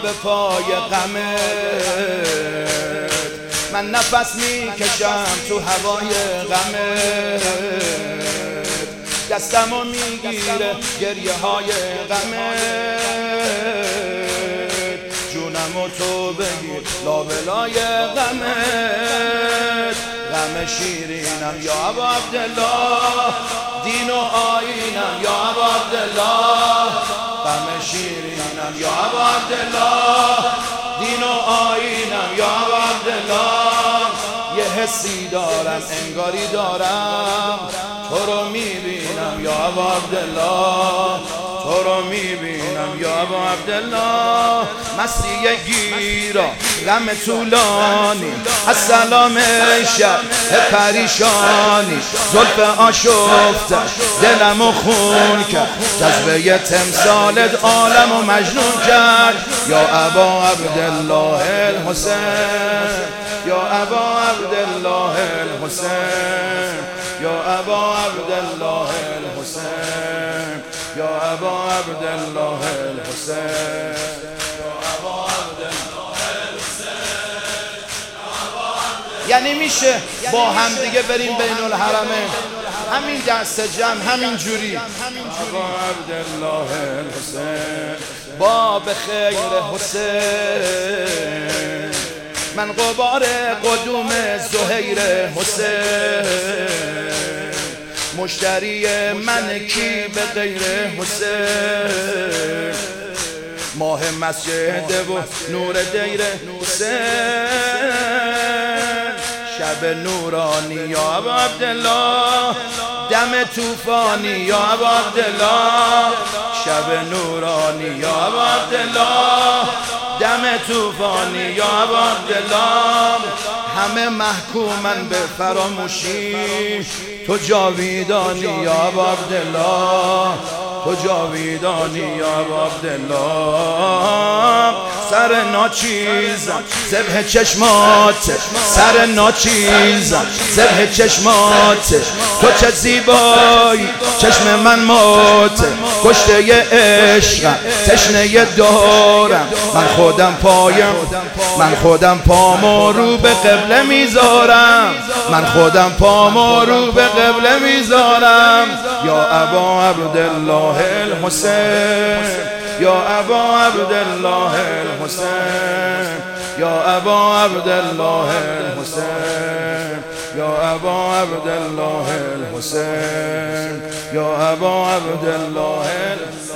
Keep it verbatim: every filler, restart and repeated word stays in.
به پای غمت، من نفس میکشم تو هوای غمت، دستمو میگیره گریه های غمت، جونمو تو بگیر لابلای غمت. غم شیرینم یا ابا عبدالله، دین و آیینم یا ابا عبدالله، غم شیرینم یا ابا عبدالله، دین و آیینم یا ابا عبدالله. یه حسی دارم انگاری دارم تو رو میبینم یا ابا عبدالله، تو رو میبینم یا ابا عبدالله. مستی گیرا غم طولانی، السلام شب پریشانی، زلف آشفتش دلمو خون کرد، جذبه تمثالت عالمو مجنون کرد یا ابا عبدالله الحسین، یا ابا عبدالله الحسین، یا ابا عبدالله الحسین، یا ابا عبدالله الحسین. یعنی میشه با هم دیگه بریم بین الحرمین، همین دست جمع همین جوری ابا عبدالله الحسین. با به خیر حسین، من غبار قدوم زهیر حسین، مشتری من کی به غیر حسین، ماه مسجد و نور دیر حسین، شب نورانی یا ابا عبدالله، دم توفانی یا ابا عبدالله، شب نورانی یا ابا عبدالله، دم توفانی یا ابا عبدالله. همه محکومن به فراموشی، تو جاویدانی یا ابا عبدالله، تو جاویدانی یا ابا عبدالله. سر ناچیزم ذبح چشمات، سر ناچیزم ذبح چشمات، تو چه زیبایی چشم من مات، کشته عشقم تشنه دارم، من خودم پایم، من خودم پامو رو به قبله میذارم، من خودم پامو رو به قبله میذارم یا ابا عبدالله الحسین، یا ابا عبدالله الحسین، یا ابا عبدالله الحسین، یا ابا عبدالله الحسین، یا ابا عبدالله الحسین.